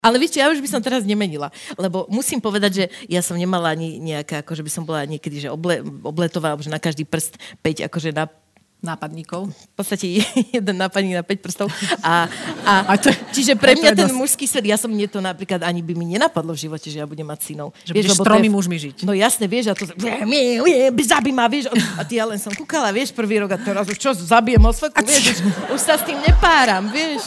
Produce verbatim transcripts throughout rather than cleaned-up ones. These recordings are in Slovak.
Ale viete, ja už by som teraz nemenila, lebo musím povedať, že ja som nemala ani nejaká, akože by som bola niekedy, že oble, obletová, že na každý prst päť, akože na nápadníkov. V podstate jeden nápadník na päť prstov. A, a, a to, čiže pre mňa ten dosť... mužský svet, ja som mne to napríklad ani by mi nenapadlo v živote, že ja budem mať synov. Že vieš, budeš s tromi mužmi žiť. No jasne, vieš, a to zabí ma, vieš. A ty ja len som kúkala, vieš, prvý rok a teraz už čo, zabijem osvetu, vieš. Už sa s tým nepáram, vieš.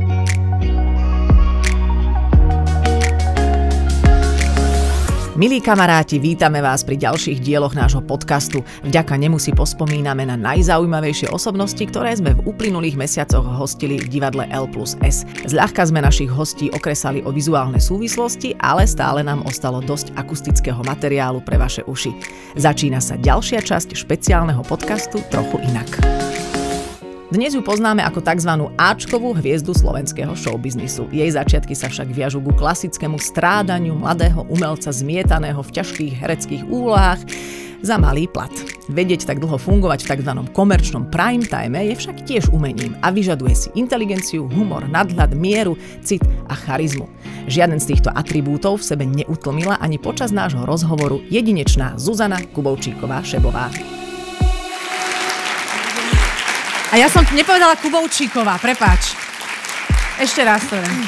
Milí kamaráti, vítame vás pri ďalších dieloch nášho podcastu. Vďaka nemu si pospomíname na najzaujímavejšie osobnosti, ktoré sme v uplynulých mesiacoch hostili v divadle el plus es. Zľahka sme našich hostí okresali o vizuálne súvislosti, ale stále nám ostalo dosť akustického materiálu pre vaše uši. Začína sa ďalšia časť špeciálneho podcastu Trochu inak. Dnes ju poznáme ako tzv. Áčkovú hviezdu slovenského showbiznisu. Jej začiatky sa však viažu ku klasickému strádaniu mladého umelca zmietaného v ťažkých hereckých úlohách za malý plat. Vedieť tak dlho fungovať v tzv. Komerčnom prime time je však tiež umením a vyžaduje si inteligenciu, humor, nadhľad, mieru, cit a charizmu. Žiaden z týchto atribútov v sebe neutlmila ani počas nášho rozhovoru jedinečná Zuzana Kubovčíková-Šebová. A ja som nepovedala Kubovčíková, prepáč. Ešte raz to viem.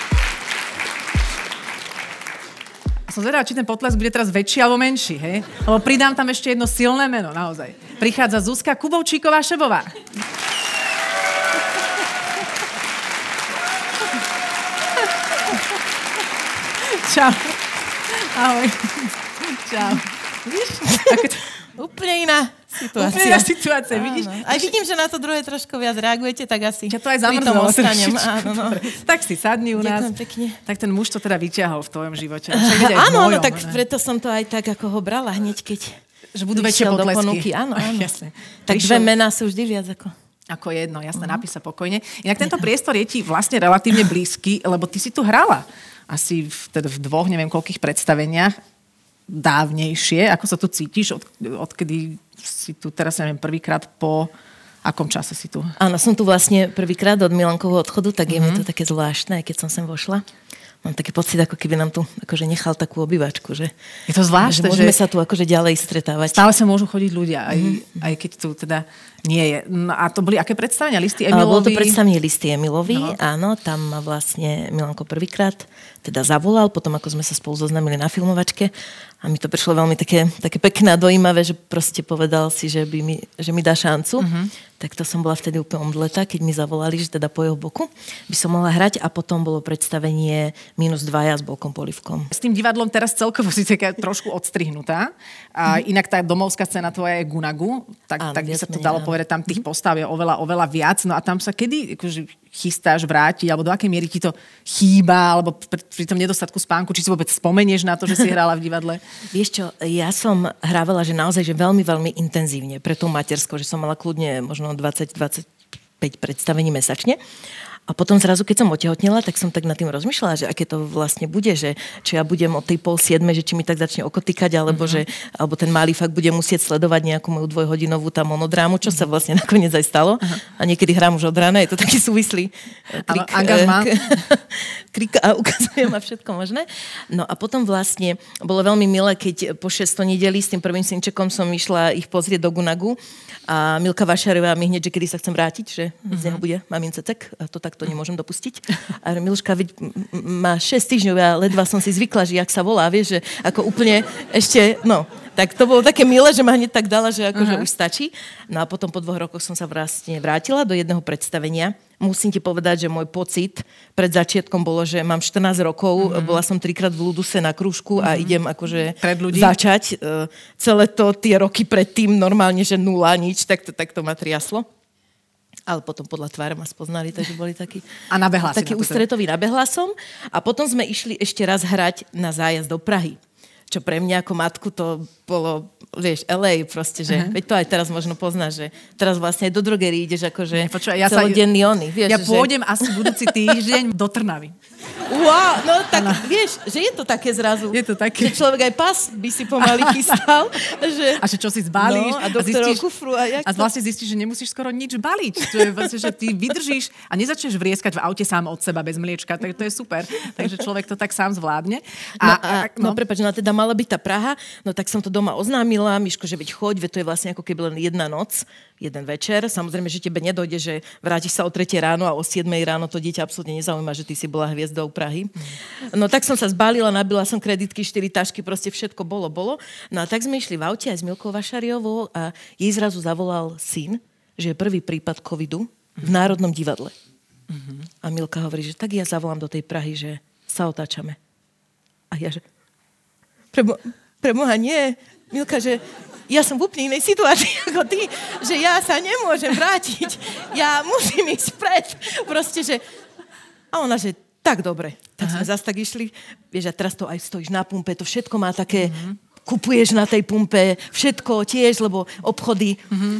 A som zvedala, či ten potlesk bude teraz väčší alebo menší, hej? Lebo pridám tam ešte jedno silné meno, naozaj. Prichádza Zuzka Kubovčíková-Šebová. Čau. Ahoj. Čau. Vidíš? Úplne iná situácia. Úplne iná situácia, vidíš? Aj vidím, že na to druhé trošku viac reagujete, tak asi ja to aj zamrzalo. Áno, no. Tak si sadni u nás. Ďakujem pekne. Tak ten muž to teda vyťahol v tvojom živote. Áno, no, tak ne? Preto som to aj tak ako ho brala hneď, keď že budú väčšie potlesky. Áno, áno. Jasne. Tak dve mená sú vždy viac ako... Ako jedno, jasné, uh-huh. Napíš sa pokojne. Inak tento priestor je ti vlastne relatívne blízky, lebo ty si tu hrala asi v, teda v dvoch, neviem koľkých predstaveniach dávnejšie. Ako sa tu cítiš, od, odkedy si tu teraz, neviem, prvýkrát po akom čase si tu? Áno, som tu vlastne prvýkrát od Milankovho odchodu, tak je mm-hmm. mi to také zvláštne, aj keď som sem vošla. Mám taký pocit, ako keby nám tu akože nechal takú obývačku, že... Je to zvláštne, že... Môžeme že sa tu akože ďalej stretávať. Stále sa môžu chodiť ľudia, aj, mm-hmm. aj keď tu teda nie je. No a to boli aké predstavenia? Listy Emilovi? Bolo to predstavenie Listy Emilovi, no. Áno, tam ma vlastne Milanko prvýkrát teda zavolal, potom ako sme sa spolu zoznamili na filmovačke a mi to prišlo veľmi také, také pekné a dojímavé, že proste povedal si, že, by mi, že mi dá šancu. Mm-hmm. Tak to som bola vtedy úplne omdletá, keď mi zavolali, že teda po jeho boku by som mohla hrať a potom bolo predstavenie Minus dvaja s Bolkom Polivkom. S tým divadlom teraz celkovo si taká trošku odstrihnutá. A inak tá domovská scéna tvoja je Gunagu, tak, áno, tak by sa to menej, dalo áno. povedať, tam tých postav je oveľa, oveľa viac. No a tam sa kedy akože, chystáš vrátiť, alebo do akej miery ti to chýba, alebo pri, pri tom nedostatku spánku, či si vôbec spomenieš na to, že si hrala v divadle? Vieš čo, ja som hrávala, že naozaj, že veľmi, veľmi intenzívne pre tú materskou, že som mala kľudne možno dvadsať dvadsaťpäť predstavení mesačne. A potom zrazu, keď som otehotnela, tak som tak nad tým rozmýšľala, že aké to vlastne bude, že či ja budem od tej pol siedmej, že či mi tak začne oko tykať, alebo, mm-hmm. že, alebo ten malý fakt bude musieť sledovať nejakú moju dvojhodinovú tá monodrámu, čo sa vlastne nakoniec aj stalo. Aha. A niekedy hrám už od rána, je to taký súvislý krik, angažmá. krik a ukazuje ma všetko možné. No a potom vlastne bolo veľmi milé, keď po šesť nedeli s tým prvým synčekom som išla ich pozrieť do Gunagu a Milka Vašarová mi hneď, že kedy sa chcem vrátiť, že mm-hmm. z neho bude mamin cecek, a to takto nemôžem dopustiť. A Miluška, veď má šesť týždňov, ja ledva som si zvykla, že jak sa volá, vieš, že ako úplne ešte, no, tak to bolo také milé, že ma hneď tak dala, že akože uh-huh. už stačí. No a potom po dvoch rokoch som sa vlastne vrátila do jedného predstavenia. Musím ti povedať, že môj pocit pred začiatkom bolo, že mám štrnásť rokov, uh-huh. bola som trikrát v Luduse na krúžku uh-huh. a idem akože začať. Uh, celé to tie roky predtým normálne, že nula, nič, tak to, tak to ma triaslo. Ale potom podľa tváre ma spoznali, takže boli takí... A nabehla taký ústretoví, nabehla som. A potom sme išli ešte raz hrať na zájazd do Prahy. Čo pre mňa ako matku to bolo, vieš, el ej proste, že uh-huh. veď to aj teraz možno poznáš, že teraz vlastne aj do drogerii ideš akože Počúva, ja celodenný ony. Vieš, ja že... pôjdem asi budúci týždeň do Trnavy. Wow, no tak tak, vieš, že je to také zrazu. Je to také. Že človek aj pás by si pomaly chystal. Že... A že čo si zbalíš. No, a do ktorého kufru. A, a vlastne zistíš, že nemusíš skoro nič baliť. To je vlastne, že ty vydržíš a nezačneš vrieskať v aute sám od seba bez mliečka. Tak to je super. Takže človek to tak sám zvládne. A, no, a, no. no prepáč, no teda mala byť tá Praha, no tak som to doma oznámila, Miško, že veď choď, veď to je vlastne ako keby len jedna noc, jeden večer. Samozrejme, že tebe nedojde, že vrátiš sa o tretej ráno a o siedmej ráno to dieťa absolútne nezaujíma, že ty si bola hviezdou Prahy. No tak som sa zbalila, nabila som kreditky, štyri tašky, proste všetko bolo, bolo. No a tak sme išli v aute aj s Milkou Vašariovou a jej zrazu zavolal syn, že je prvý prípad covidu v Národnom divadle. Uh-huh. A Milka hovorí, že tak ja zavolám do tej Prahy, že sa otáčame. A ja, že prebo, preboha, nie. Milka, že ja som v úplne inej situácii ako ty, že ja sa nemôžem vrátiť. Ja musím ísť pred. Proste, že... A ona, že tak dobre. Tak Aha. sme zase tak išli. Vieš, a teraz to aj stojíš na pumpe, to všetko má také... Uh-huh. Kupuješ na tej pumpe, všetko tiež, lebo obchody. Uh-huh.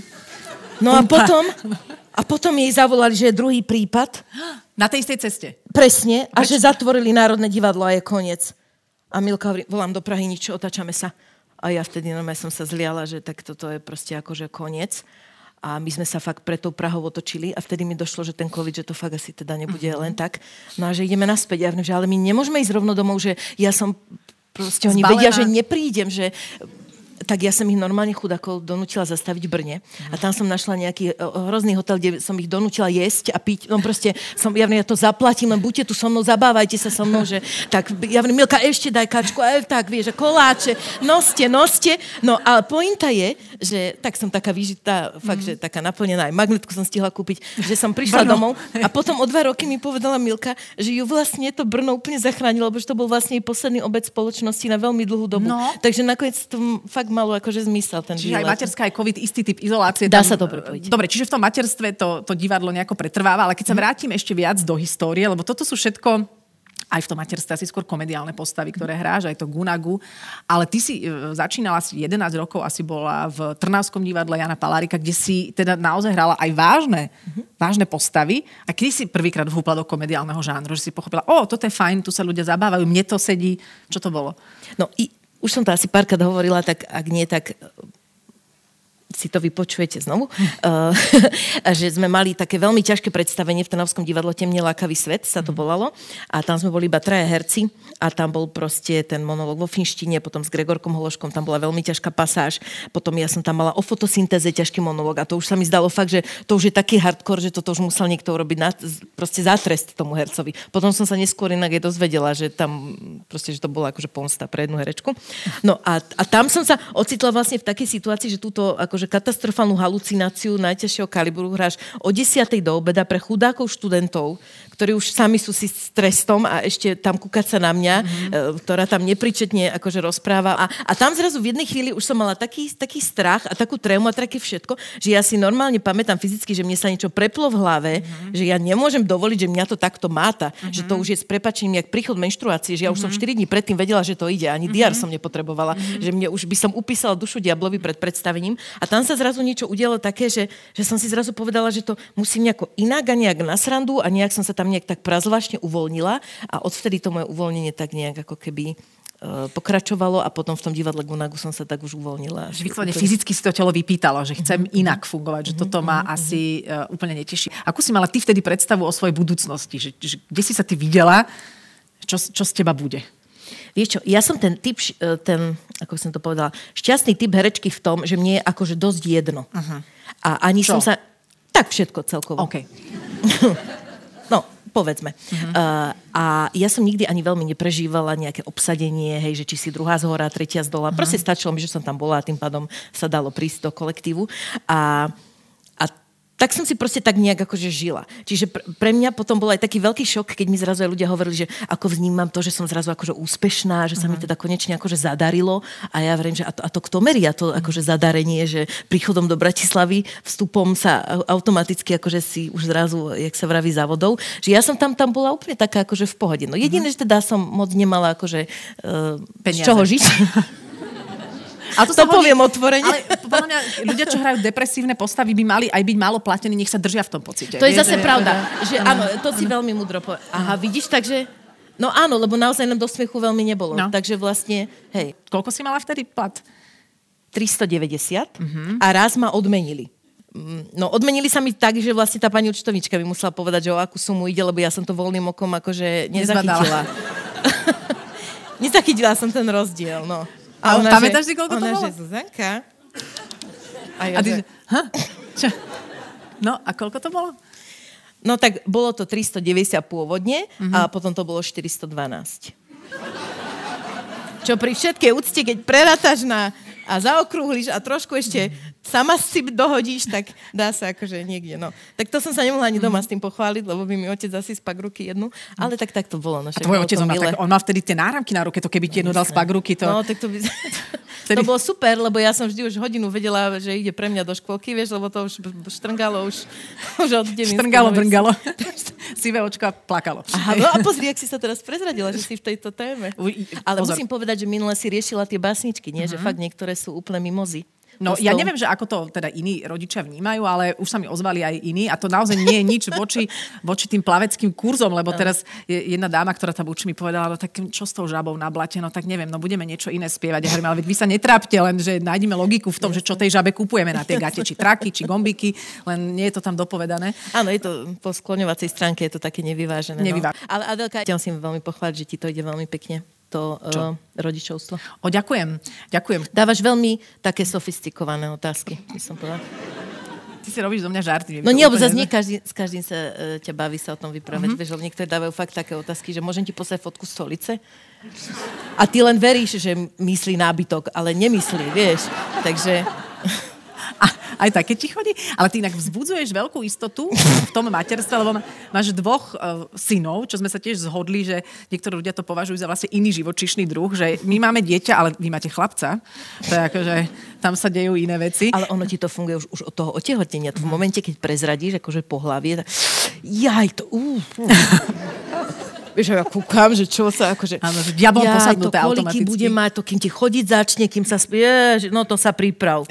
No Pumpa. a potom... A potom jej zavolali, že je druhý prípad. Na tej istej ceste. Presne. A Preč? že zatvorili Národné divadlo a je koniec. A Milka hovorí, volám do Prahy, nič, otáčame sa. A ja vtedy normálne som sa zliala, že tak toto je proste akože koniec. A my sme sa fakt pre tou Prahou otočili a vtedy mi došlo, že ten COVID, že to fakt asi teda nebude mm-hmm. len tak. No a že ideme naspäť. Ja viem, že ale my nemôžeme ísť rovno domov, že ja som proste, oni Zbalená. vedia, že neprídem, že... Tak ja som ich normálne chudákov donútila zastaviť v Brne. A tam som našla nejaký hrozný hotel, kde som ich donútila jesť a piť. No proste, som, ja, ja to zaplatím, len buďte tu so mnou, zabávajte sa so mnou, že tak, ja viem, Milka, ešte daj kačku, aj tak, vieš, koláče, noste, noste. No a pointa je, že tak som taká vyžitá, fakt, mm. že taká naplnená, aj magnetku som stihla kúpiť, že som prišla Brno. domov a potom o dva roky mi povedala Milka, že ju vlastne to Brno úplne zachránilo, lebo že to bol vlastne jej posledný obed spoločnosti na veľmi dlhú dobu. No. Takže nakoniec to fakt malo akože zmysel ten čiže výlet. Aj materská, aj COVID, istý typ izolácie. Dá tam, sa to prepojiť. Dobre, čiže v tom materstve to, to divadlo nejako pretrváva, ale keď sa vrátim ešte viac do histórie, lebo toto sú všetko aj v tom materstve asi skôr komediálne postavy, ktoré hráš, aj to Gunagu. Ale ty si e, začínala asi jedenásť rokov, asi bola v Trnavskom divadle Jana Palárika, kde si teda naozaj hrala aj vážne, mm-hmm. vážne postavy. A kedy si prvýkrát vhúpla do komediálneho žánru, že si pochopila, o, toto je fajn, tu sa ľudia zabávajú, mne to sedí. Čo to bolo? No i už som to asi párkrát hovorila, tak ak nie, tak si to vypočujete znovu, uh, že sme mali také veľmi ťažké predstavenie v Trnavskom divadle Temne lákavý svet, sa to volalo. A tam sme boli iba traja herci a tam bol proste ten monológ vo finštine, potom s Gregorkom Hološkom, tam bola veľmi ťažká pasáž, potom ja som tam mala o fotosyntéze ťažký monológ a to už sa mi zdalo fakt, že to už je taký hardcore, že toto už musel niekto urobiť na, proste za trest tomu hercovi. Potom som sa neskôr inak aj dozvedela, že tam proste, že to bola akože pomsta pre jednu herečku. No a, a tam som sa ocitla vlastne v takej situácii, že túto akože katastrofálnu halucináciu najťažšieho kalibru hráš o desiatej do obeda pre chudákov študentov, ktorí už sami sú si s trestom a ešte tam kúkať sa na mňa, mm-hmm. ktorá tam nepričetne akože rozpráva. A, a tam zrazu v jednej chvíli už som mala taký, taký strach a takú trému a také všetko, že ja si normálne pamätám fyzicky, že mne sa niečo preplo v hlave, mm-hmm. že ja nemôžem dovoliť, že mňa to takto máta, mm-hmm. že to už je s prepáčením jak príchod menštruácie, že ja už mm-hmm. som štyri dní predtým vedela, že to ide, ani mm-hmm. diar som nepotrebovala, mm-hmm. že mne už by som upísala dušu diablovi pred predstavením a tam sa zrazu niečo udialo také, že, že som si zrazu povedala, že to musím nejako inak a nejak na srandu a nejak som sa tam nejak tak prazvláštne uvoľnila a odvtedy to moje uvoľnenie tak nejak ako keby uh, pokračovalo a potom v tom divadle Gunagu som sa tak už uvoľnila. Výsledne fyzicky si to telo vypýtalo, že chcem mm-hmm. inak fungovať, že mm-hmm. toto ma mm-hmm. asi uh, úplne neteší. Akú si mala ty vtedy predstavu o svojej budúcnosti? Že, že, kde si sa ty videla? Čo, čo z teba bude? Vieš čo, ja som ten typ, ten, ako som to povedala, šťastný typ herečky v tom, že mne je akože dosť jedno. Uh-huh. A ani čo? som sa... Tak všetko celkovo. OK. No, povedzme. Uh-huh. Uh, a ja som nikdy ani veľmi neprežívala nejaké obsadenie, hej, že či si druhá z hora, tretia z dola. Uh-huh. Proste stačilo mi, že som tam bola a tým pádom sa dalo prísť do kolektívu. A tak som si proste tak nejak akože žila. Čiže pr- pre mňa potom bol aj taký veľký šok, keď mi zrazu aj ľudia hovorili, že ako vnímam to, že som zrazu akože úspešná, že sa uh-huh. mi teda konečne akože zadarilo. A ja verím, že a to, a to kto meria to akože zadarenie, že príchodom do Bratislavy vstupom sa automaticky akože si už zrazu, jak sa vraví, závodov. Že ja som tam, tam bola úplne taká akože v pohode. No jediné, uh-huh. že teda som moc nemala akože uh, z čoho žiť. Ale to, to poviem otvorene. Ale podľa mňa ľudia, čo hrajú depresívne postavy, by mali aj byť málo platení, nech sa držia v tom pocite. To je zase pravda. Že, áno, to si veľmi múdro povedal. Aha, vidíš, takže No áno, lebo naozaj nám do smiechu veľmi nebolo. No. Takže vlastne, hej. Koľko si mala vtedy plat? tristodeväťdesiat uh-huh. a raz ma odmenili. No, odmenili sa mi tak, že vlastne tá pani účtovníčka mi musela povedať, že o akú sumu ide, lebo ja som to voľným okom akože nezachytila. Nezachytila som ten rozdiel, no. A, a ona, pamätáš si, koľko to ona, bolo? Že Zuzanka. A, ja, a ty, že... že... Ha? Čo? No, a koľko to bolo? No, tak bolo to tristodeväťdesiat pôvodne uh-huh. a potom to bolo štyridstodvanásť. Čo pri všetkej úcte, keď prerátaš na a zaokrúhliš a trošku ešte sama si dohodíš, tak dá sa akože niekde, no. Tak to som sa nemohla ani doma s tým pochváliť, lebo by mi otec asi spak ruky jednu, ale tak tak to bolo. No, a tvoj otec, on má, tak, on má vtedy tie náramky na ruke, to keby ti jednu dal spak ruky, to... No, tak to by... To bolo super, lebo ja som vždy už hodinu vedela, že ide pre mňa do škôlky, vieš, lebo to už štrngalo už, už od devín. Štrngalo, brngalo. Sivé očko a plakalo. Aha, no a pozri, jak si sa teraz prezradila, že si v tejto téme. Ale pozor. Musím povedať, že minule si riešila tie básničky, nie? Uh-huh. Že fakt niektoré sú úplne mimozy. No, ja neviem, že ako to teda iní rodičia vnímajú, ale už sa mi ozvali aj iní a to naozaj nie je nič voči, voči tým plaveckým kurzom, lebo teraz je jedna dáma, ktorá tam uči, mi povedala, no tak čo s tou žabou na blate, no tak neviem, no budeme niečo iné spievať. Ja hovorím, ale veď vy sa netrápte, len že nájdeme logiku v tom, že čo tej žabe kupujeme na tie gate, či traky, či gombiky, len nie je to tam dopovedané. Áno, je to po skloňovacej stránke, je to také nevyvážené. Nevyvá... No. Ale Adelka, ja musím veľmi pochváliť, že ti to ide veľmi pekne. To uh, rodičovstvo. O, ďakujem. Ďakujem. Dávaš veľmi také sofistikované otázky, by som povedala. Ty si robíš zo mňa žarty. No nie, lebo zase nie každý, s každým sa uh, ťa baví sa o tom vyprávať. Uh-huh. Vieš, lebo niektorí dávajú fakt také otázky, že môžem ti poslať fotku stolice? A ty len veríš, že myslí nábytok, ale nemyslí, vieš. Takže... A, aj také ti chodí? Ale ty inak vzbudzuješ veľkú istotu v tom materstve, lebo máš dvoch uh, synov, čo sme sa tiež zhodli, že niektorí ľudia to považujú za vlastne iný živočíšny druh, že my máme dieťa, ale vy máte chlapca. To je akože, tam sa dejú iné veci. Ale ono ti to funguje už, už od toho otehotnenia. V momente, keď prezradíš akože pohlavie, tak jaj, to... Uh, uh. Vieš, ja kúkam, že čo sa akože... Áno, že diabol ja, posadnuté to automaticky. Bude mať, to kým ti chodiť začne, kým sa... Jež, no to sa priprav.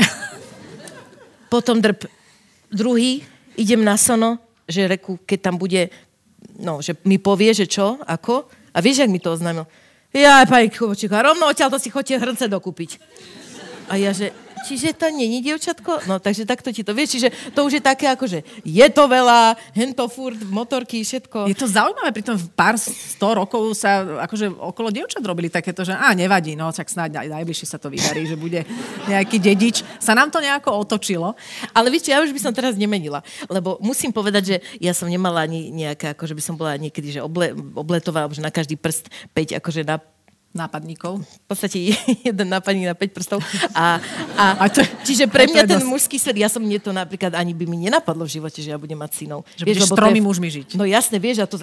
Potom drp druhý, idem na sono, že reku, keď tam bude, no, že mi povie, že čo, ako. A vieš, jak mi to oznámil? Ja, pani Kubočíka, rovno odtiaľ to si chodte hrnce dokúpiť. A ja, že... Čiže to nie je dievčatko? No, takže takto ti to vieš. Čiže to už je také ako, že je to veľa, hento furt, motorky, všetko. Je to zaujímavé, pritom v pár sto rokov sa akože okolo dievčat robili takéto, že á, nevadí, no, tak snáď najbližšie sa to vydarí, že bude nejaký dedič. Sa nám to nejako otočilo. Ale vieš, ja už by som teraz nemenila, lebo musím povedať, že ja som nemala ani nejaká, akože by som bola niekedy, že oble, obletová, že na každý prst päť, akože na nápadníkov. V podstate jeden nápadník na päť prstov. A, a, a to, čiže pre mňa ten dosť... mužský svet, ja som mne to napríklad ani by mi nenapadlo v živote, že ja budem mať synov. Že vieš, budeš s tromi je... mužmi žiť. No jasne, vieš, a to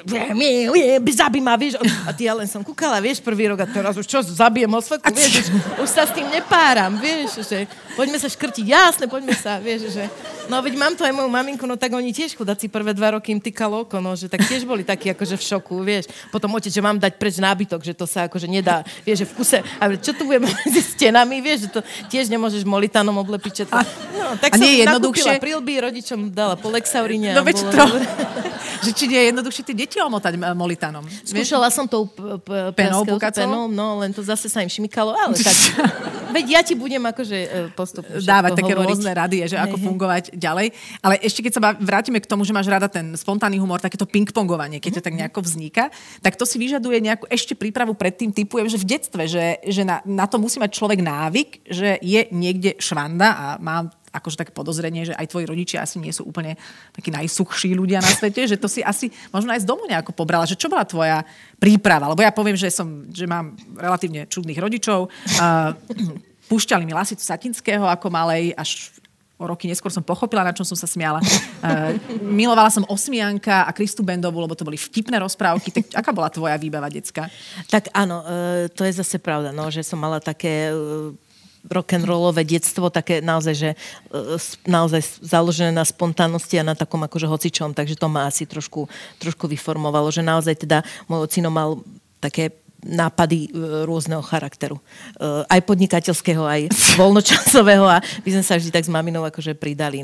zabí ma, vieš. A ty ja len som kúkala, vieš, prvý rok a teraz už čo, zabijem ho svetku, vieš, už, už sa s tým nepáram, vieš, že poďme sa škrtiť, jasne, poďme sa, vieš, že no veď mám to aj moju maminku, no tak oni tiež chudáci prvé dva roky im tykalo oko, no, že tak tiež boli takí akože v šoku, vieš. Potom otec, že mám dať preč nábytok, že to sa akože nedá. Vieš, že v kuse, a čo tu budeme medzi stenami, vieš, že to tiež nemôžeš molitanom oblepiť. To... No, tak a som nakúpila prilby, rodičom dala po Lexaurine. No veď to, že či nie je jednoduchšie tie deti omotať molitanom. Skúšala som tou p- p- penou, penou, no len to zase sa im šmykalo, ale tak. Veď ja ti budem akože postupne dávať také hovoriť. Rôzne rady, že ako fungovať ďalej. Ale ešte keď sa vrátime k tomu, že máš rada ten spontánny humor, takéto pingpongovanie, keď to tak nejako vzniká, tak to si vyžaduje nejakú ešte prípravu predtým, typujem, že v detstve, že, že na, na to musí mať človek návyk, že je niekde švanda a mám akože také podozrenie, že aj tvoji rodičia asi nie sú úplne takí najsuchší ľudia na svete, že to si asi možno aj z domu nejako pobrala. Že čo bola tvoja príprava? Lebo ja poviem, že, som, že mám relatívne čudných rodičov. Uh, púšťali mi Lasicu Satinského ako malej, až o roky neskôr som pochopila, na čom som sa smiala. Uh, milovala som Osmianka a Kristu Bendovú, lebo to boli vtipné rozprávky. Tak aká bola tvoja výbava detská? Tak áno, uh, to je zase pravda, no, že som mala také... Uh... rock'n'rollové detstvo, také naozaj, že naozaj založené na spontánnosti a na takom akože hocičom, takže to ma asi trošku, trošku vyformovalo, že naozaj teda môj ocino mal také nápady rôzneho charakteru. Aj podnikateľského, aj voľnočasového a my sme sa vždy tak s maminou akože pridali, no.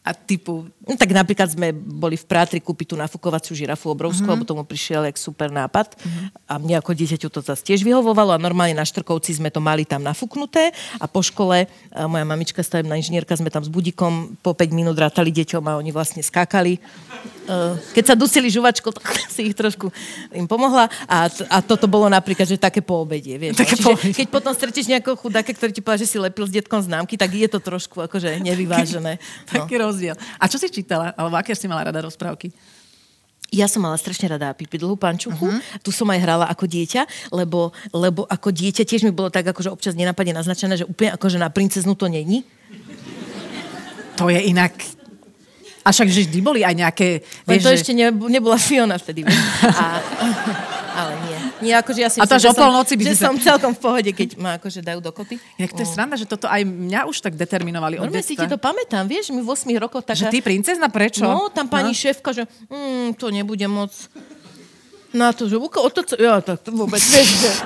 A typu... No, tak napríklad sme boli v Prátri kúpiť tú nafukovaciu žirafu obrovskú, mm-hmm. lebo tomu prišiel jak super nápad. Mm-hmm. A mne ako dieťaťu to zase tiež vyhovovalo a normálne na Štrkovci sme to mali tam nafuknuté a po škole a moja mamička, stavebná inžinierka, sme tam s budíkom po päť minút rátali deťom a oni vlastne skákali. Keď sa dusili žuvačkou, tak si ich trošku im pomohla a, t- a toto bolo napríklad, že také po obedie, vieš. Také Čiže, po obedie. Keď potom stretneš nejakého chudáka, ktorý ti povedal, že si lepil s detkom známky, tak je to trošku akože nevyvážené. No. Taký rozdiel. A čo si čítala? Alebo aké si mala rada rozprávky? Ja som mala strašne rada Pipi dlhú pančuchu. Uh-huh. Tu som aj hrala ako dieťa, lebo, lebo ako dieťa tiež mi bolo tak akože občas nenápadne naznačené, že úplne akože na princeznu to není. To je inak... A však, že vždy boli aj nejaké... Vieš, to že... ešte ne, nebola Fiona vtedy. A, ale nie. Nie, akože ja si a to myslím, až o polnoci by že, si sa... som celkom v pohode, keď ma akože dajú dokopy. Inak to je sranda, že toto aj mňa už tak determinovali od Normálne si detstva. ti to pamätám, vieš, mi v ôsmich rokoch taká... Že ty princezna, prečo? No, tam pani no. šéfka, že mm, to nebude moc... Na to, že o to, co... Ja, tak to vôbec, vieš, že...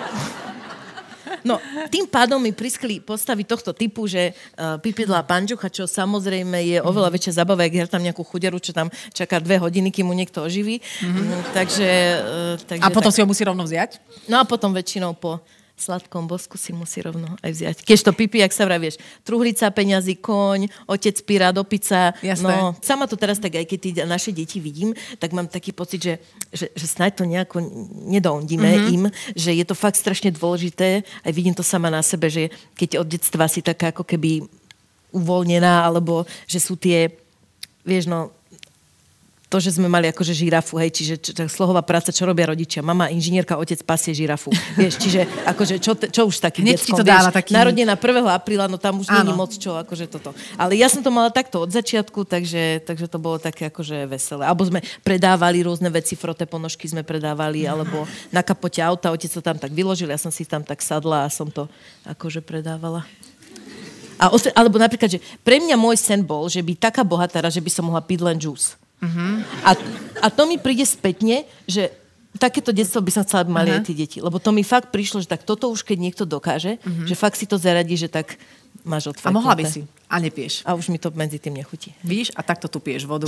No, tým pádom mi priskli postavy tohto typu, že uh, Pipidlá panžucha, čo samozrejme je oveľa väčšia zabava, ak je tam nejakú chuderu, čo tam čaká dve hodiny, kým mu niekto oživí. Mm-hmm. Mm, takže, uh, takže... A potom tak... si ho musí rovno vziať? No a potom väčšinou po sladkom bosku si musí rovno aj vziať. Keď to Pipi, jak sa vravieš, truhlica, peňazí, koň, otec píra do pizza. Jasné. No, sama to teraz tak, aj keď tí naše deti vidím, tak mám taký pocit, že, že, že snáď to nejako nedoondíme mm-hmm. im, že je to fakt strašne dôležité. Aj vidím to sama na sebe, že keď od detstva si taká ako keby uvoľnená, alebo že sú tie, vieš, no, to, že sme mali akože žirafu, hej, čiže č- č- slohová práca, čo robia rodičia. Mama, inžinierka, otec pasie žirafu. Vieš, čiže akože čo, te, čo už takým Hneď deckom, ti to dáva vieš, taký... narodená prvého apríla, no tam už nie je Áno. moc čo, akože toto. Ale ja som to mala takto od začiatku, takže, takže to bolo také akože veselé. Alebo sme predávali rôzne veci, froté ponožky sme predávali, alebo na kapote auta, otec to tam tak vyložil, ja som si tam tak sadla a som to akože predávala. A ost- alebo napríklad, že pre mňa môj sen bol, že by taká bohatára, že by som mohla piť len džús. Uh-huh. A, a to mi príde spätne, že takéto detstvo by som chcela, aby mali uh-huh. aj tie deti. Lebo to mi fakt prišlo, že tak toto už keď niekto dokáže, uh-huh. že fakt si to zaradí, že tak máš odfajknuté. A mohla by si. A nepieš. A už mi to medzi tým nechutí. Víš? A takto tu piješ vodu.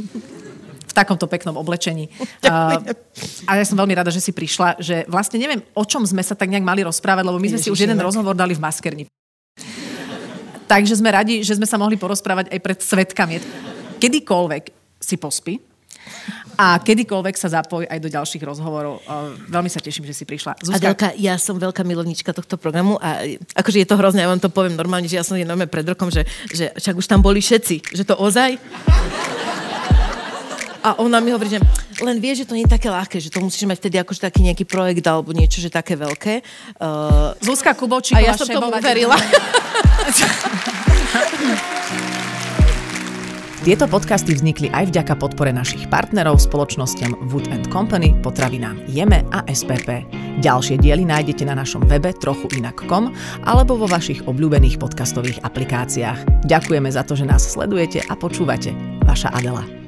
V takomto peknom oblečení. Uh, a ja som veľmi rada, že si prišla, že vlastne neviem, o čom sme sa tak nejak mali rozprávať, lebo my sme Ježiši, si už jeden ne? rozhovor dali v maskerni. Takže sme radi, že sme sa mohli porozprávať aj pred svedkami. Kedykoľvek si pospí a kedykoľvek sa zapoj aj do ďalších rozhovorov. Veľmi sa teším, že si prišla. Zuzka... Adelka, ja som veľká milovníčka tohto programu a akože je to hrozné, ja vám to poviem normálne, že ja som je normálne pred rokom, že, že však už tam boli všetci, že to ozaj. A ona mi hovorí, že len vie, že to nie je také ľahké, že to musíš mať vtedy akože taký nejaký projekt alebo niečo, že také veľké. Uh... Zuzka Kubovčíková. A ja som tomu uverila. Tieto podcasty vznikli aj vďaka podpore našich partnerov spoločnosťam Wood and Company, potravinám Jeme a es pé pé. Ďalšie diely nájdete na našom webe trochu inak bodka com alebo vo vašich obľúbených podcastových aplikáciách. Ďakujeme za to, že nás sledujete a počúvate. Vaša Adela.